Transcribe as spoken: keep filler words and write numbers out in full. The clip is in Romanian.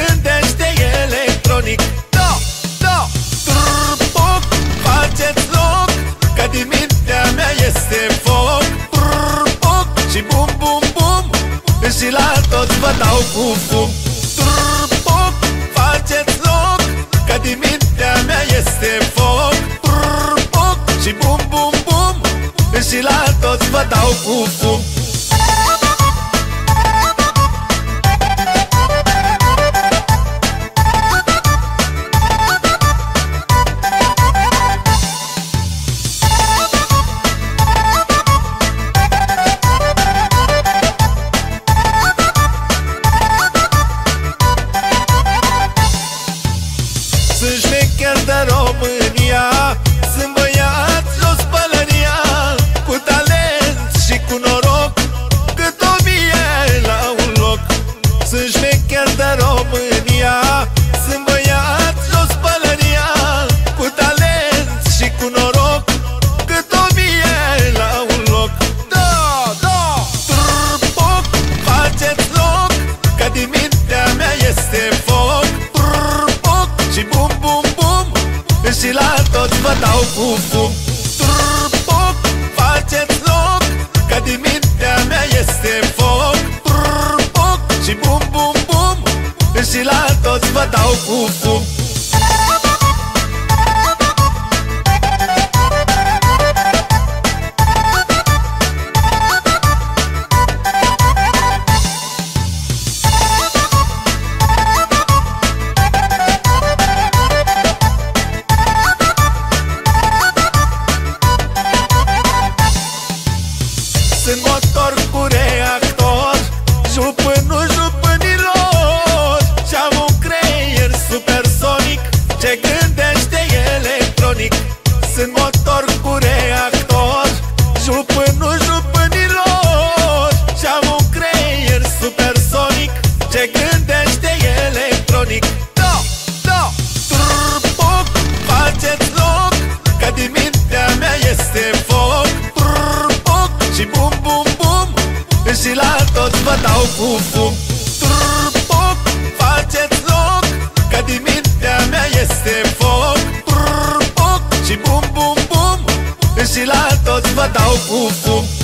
gândește electronic. Da, da, trrr-poc, faceți loc, că din mintea mea este foc. Trrr-poc și bum, bum, bum, și la toți vă dau cu fum. Trrr-poc, faceți loc, că din mintea mea este foc. Trrr-poc și bum, bum, bum, și la toți vă dau cu fum. Sunt șmecher de România, sunt băiat jos pălăria, cu talent și cu noroc, cât o mie la un loc. Sunt șmecher de România, sunt băiat jos pălăria, cu talent și cu noroc, cât o mie la un loc. Da, da, trrr-poc, faceți loc, că din mintea mea este foc. Trrr-poc și bum, bum, bum, și la toți vă dau cu fum. Trrr-poc, faceți loc, că din mintea mea este foc. Trrr-poc și bum, bum, bum, și la toți vă dau cu fum. Sunt motor cu reactor, jupânul jupânilor, și-am un creier supersonic ce gândește electronic. Sunt motor cu reactor, jupânul jupânilor, și-am un creier supersonic ce gândește electronic. Da, da, trrr-poc, faceți loc, că din mintea mea este foc. Și bum, bum, bum, și la toți vă dau cu fum. Trrr-poc, faceți loc, că din mintea mea este foc. Trrr-poc și bum, bum, bum, și la toți vă dau cu fum.